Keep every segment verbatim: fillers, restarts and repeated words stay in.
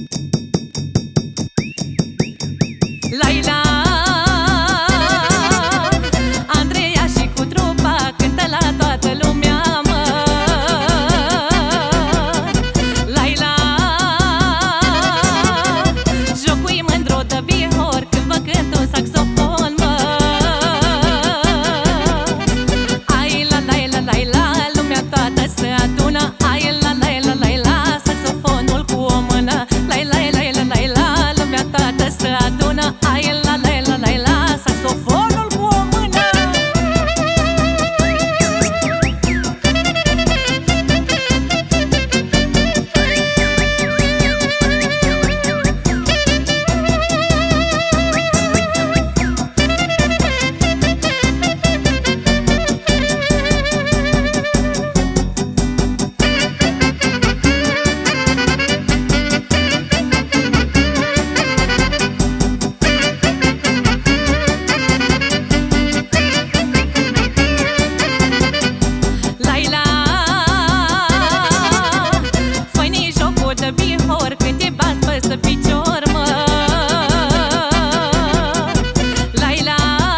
Laila, Andreea și cu trupa cântă la toată lumea, mă. Laila, jocui mândru de bihor când vă cânt un saxofon, mă. Ai la Laila, Laila, lumea toată se adună. Ai la Laila, Laila, saxofonul cu o mână. Laila, Laila, Laila, lumea toată se adună. Ai la Laila, Laila, saxofonul cu o mână. Laila, fă-ni jocul de bihor când te bați peste picior, mă. Laila,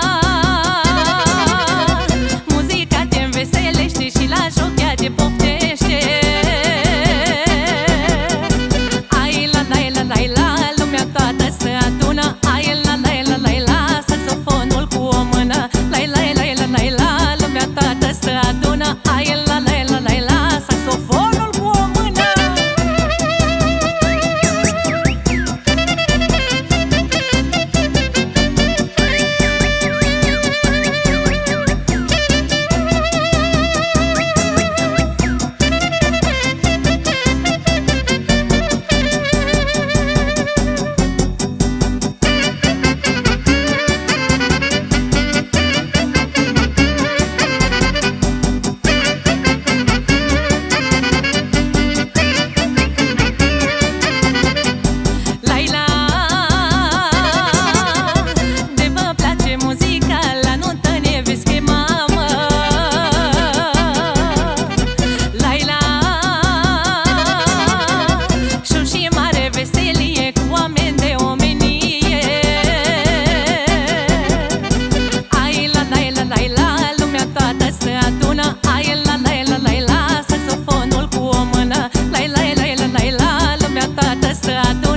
muzica te înveselește și la joc ea te poftește. Ai la Laila, Laila, lumea toată se adună. Ai la Laila, Laila, saxofonul cu o mână. Laila, Laila, Laila, lumea toată se adună. Ai la Laila, Laila, saxofonul cu o mână. Laila, de vă place muzica, la nuntă ne vezi chema, mă. Laila, șu și mare veselie cu oameni de omenie. Ai la Laila, Laila, lumea toată se adună. Ai la Laila, Laila, saxofonul cu o mână. Laila, Laila, Laila, lumea toată se adună.